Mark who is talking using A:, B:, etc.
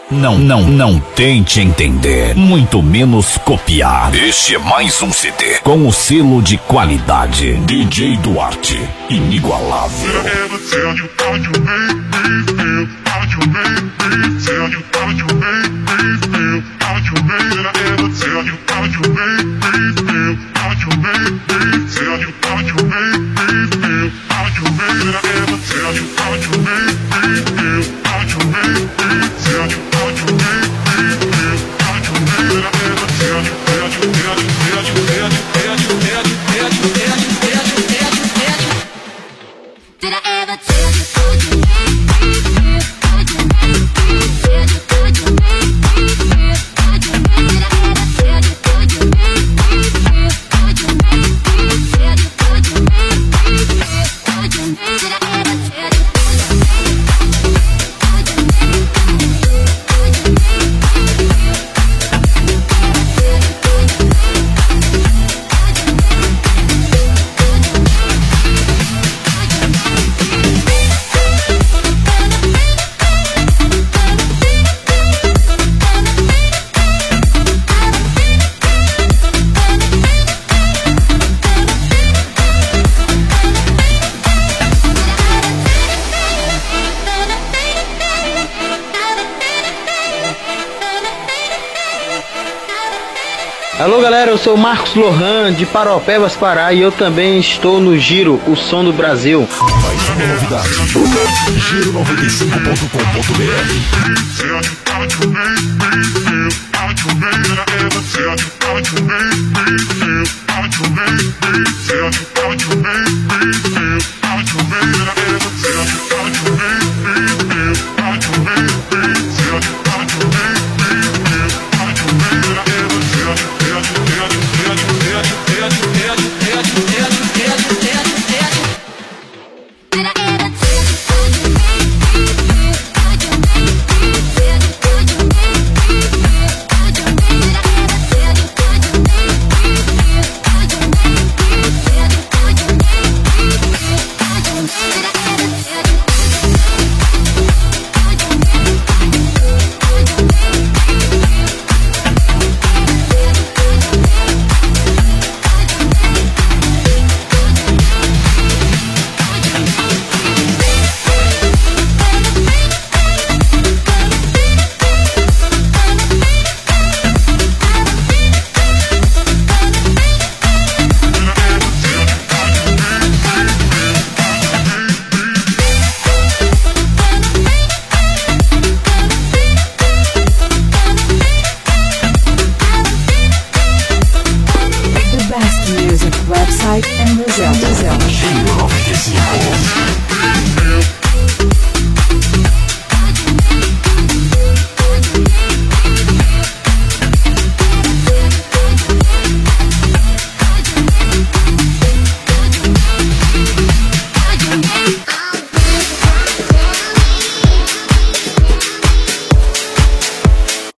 A: Não tente entender, muito menos copiar. Este é mais um CD com o selo de qualidade DJ Duarte, inigualável.
B: Alô galera, eu sou o Marcos Lohan de Paropebas, Pará, e eu também estou no Giro, o som do Brasil.
A: Mais uma novidade,
C: Website and Brazil.